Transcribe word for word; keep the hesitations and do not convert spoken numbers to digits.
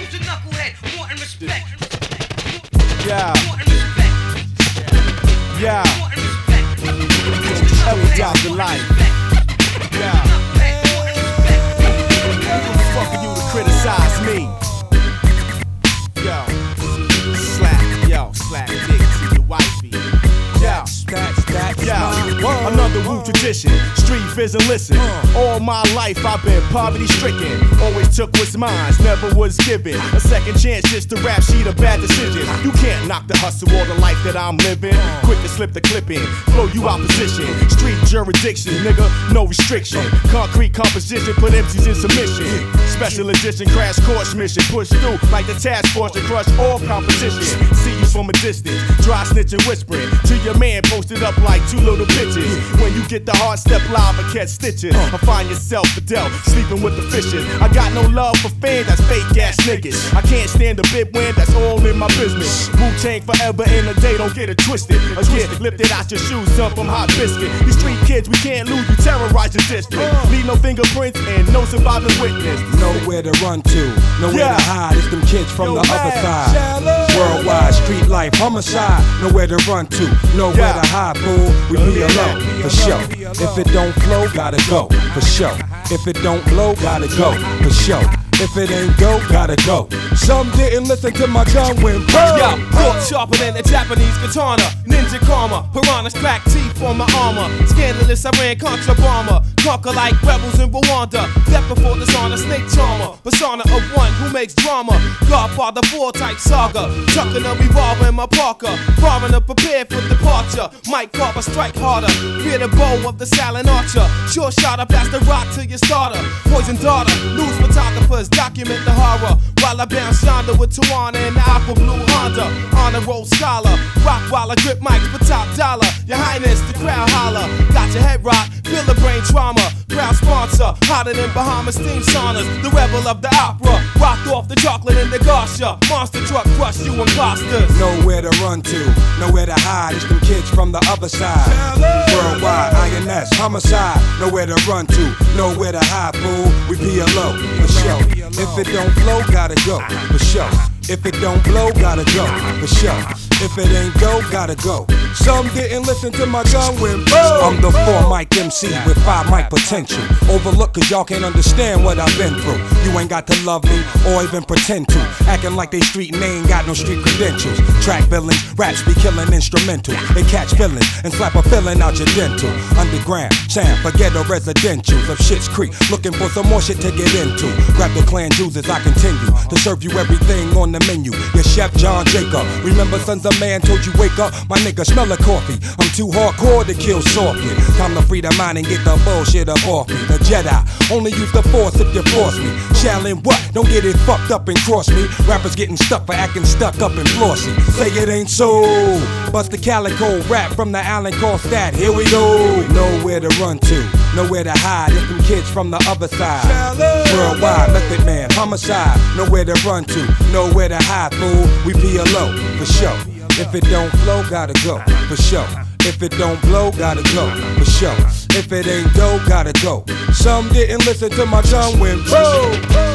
Who's a knucklehead? More and respect. Yeah. More and respect. Yeah. More and respect. Every doubt the life. Yeah. Who the fuck are you to criticize me? Yo. Slap, yo, slap dick to your wifey. Yeah. That's that's Yeah, another Wu tradition. Street vision, listen. All my life I've been poverty stricken. Always took what's mine, never was given a second chance just to rap sheet a bad decision. You can't knock the hustle or the life that I'm living. Quick to slip the clip in, blow you out position. Street jurisdiction, nigga, no restriction. Concrete composition, put M Cs in submission. Special edition, crash course mission. Push through like the task force to crush all competition. See you from a distance, dry snitching, whispering to your man. Posted up like two little bitches. When you get the hard step live and catch stitches, I find yourself Fidel, sleeping with the fishes. I got no love for fans, that's fake ass niggas. I can't stand a bit when that's all in my business. Wu-Tang forever in a day, don't get it twisted. Or get lifted out your shoes, some from Hot Biscuit. These street kids, we can't lose, you terrorize your district. Leave no fingerprints and no surviving witness. nowhere to run to, nowhere Yeah. to hide. It's them kids from Yo, the man, other side. shallow. Worldwide street life, homicide. Nowhere to run to, nowhere Yeah. to hide, fool. We be alone, for sure. If it don't flow, gotta go, for sure. If it don't blow, gotta go, for sure. If it ain't go, gotta go. Some didn't listen to my gun when boom. Yo, thought sharper than a Japanese katana. Ninja karma, piranhas crack teeth on my armor. Scandalous, I ran contra bomber. Conquer like rebels in Rwanda. Death before dishonor, snake charmer. Persona of one who makes drama. Godfather four type saga. Chucking a revolver in my Parker. Foreigner prepared for departure. Mike Carver strike harder. Fear the bow of the silent archer. Sure shot, I pass the rock to your starter. Poison daughter, news photographers document the horror. While I bounce yonder with Tawana and the aqua blue Honda. Honor roll scholar. Rock while I grip mics for top dollar. Your Highness, the crowd holler. Got your head rock, feel the brain trauma. Crowd sponsor, hotter than Bahamas steam saunas. The rebel of the opera. Rocked off the chocolate in the Garsha. Monster truck crush you imposters. Nowhere to run to, nowhere to hide. It's them kids from the other side. Worldwide, I N S, homicide. Nowhere to run to, nowhere to hide, fool. We P L O, for sure. If it don't flow, gotta go, for sure. If it don't blow, gotta go, for sure. If it ain't go, gotta go. Some didn't listen to my gun when boom. I'm the four mic M C with five mic potential. Overlooked cause y'all can't understand what I've been through. You ain't got to love me or even pretend to. Acting like they street and they ain't got no street credentials. Track billing, raps be killing instrumental. They catch feelings and slap a feeling out your dental. Underground, Sam, forget the residentials of Shit's Creek. Looking for some more shit to get into. Grab the clan Jews as I continue to serve you everything on the menu. Your chef John Jacob. Remember Sons of Man told you wake up? My nigga smell of coffee. I'm too hardcore to kill softly. Time to free the mind and get the bullshit up off me. The Jedi only use the force if you force me. Shallin' what? Don't get it fucked up and cross me. Rappers getting stuck for acting stuck up and flossy. Say it ain't so. Bust the calico rap from the Allen call stat. Here we go. Nowhere to run to, nowhere to hide. It's them kids from the other side. Worldwide, Method Man, homicide. Nowhere to run to, nowhere to hide, fool. We P L O, for sure. If it don't flow, gotta go, for sure. If it don't blow, gotta go, for sure. If it ain't go, gotta go. Some didn't listen to my gun when boom.